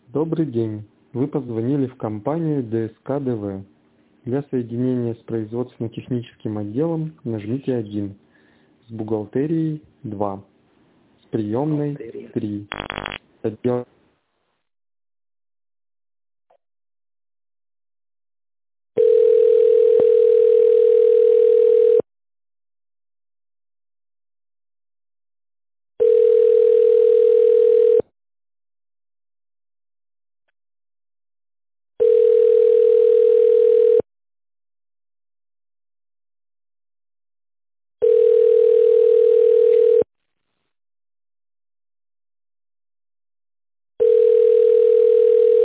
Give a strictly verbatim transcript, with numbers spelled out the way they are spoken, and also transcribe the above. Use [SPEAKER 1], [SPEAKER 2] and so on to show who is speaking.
[SPEAKER 1] Добрый день. Вы позвонили в компанию ДСК ДВ. Для соединения с производственно-техническим отделом нажмите один, с бухгалтерией два, с приемной три. Отдел